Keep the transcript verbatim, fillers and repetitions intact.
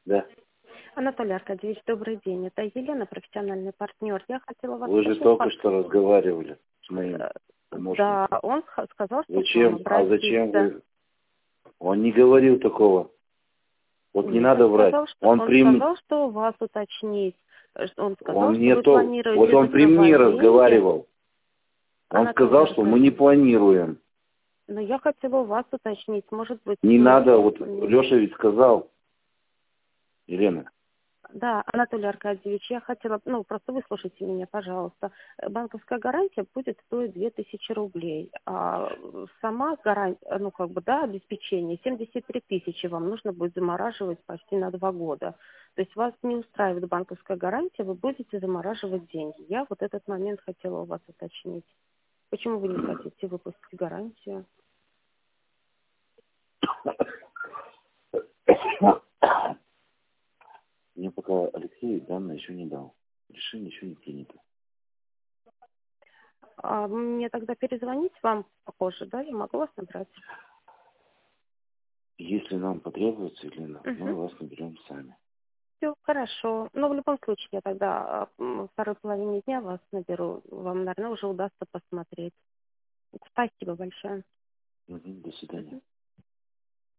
Да. Анатолий Аркадьевич, добрый день. Это Елена, профессиональный партнер. Я хотела вас Вы же спросить, только пар- что разговаривали с моим э, помощником. Да, он х- сказал, что к вам Зачем? А зачем обратиться. вы? Он не говорил такого. Вот не Нет, надо он врать. сказал, что Он он при, сказал, что у вас уточнить. Э, что Он сказал, он что не вы то. планируете Вот он при мне закрывать деньги. разговаривал. Он Анатолий сказал, что мы не Аркадьевич, планируем. но я хотела у вас уточнить. Может быть, Не вы... надо. Вот мне- Леша ведь сказал, Елена. Да, Анатолий Аркадьевич, я хотела, ну, просто выслушайте меня, пожалуйста. Э, Банковская гарантия будет стоить две тысячи рублей, а э, сама гарантия, ну, как бы, да, обеспечение, семьдесят три тысячи вам нужно будет замораживать почти на два года. То есть вас не устраивает банковская гарантия, вы будете замораживать деньги. Я вот этот момент хотела у вас уточнить. Почему вы не хотите выпустить гарантию? Мне пока Алексей данные еще не дал. Решение еще не принято. А мне тогда перезвонить вам попозже, да? Я могу вас набрать? Если нам потребуется, Елена, мы Угу. вас наберем сами. Все, хорошо. Но в любом случае я тогда а, м, во второй половине дня вас наберу. Вам, наверное, уже удастся посмотреть. Спасибо большое. Мгм, до свидания. Мгм.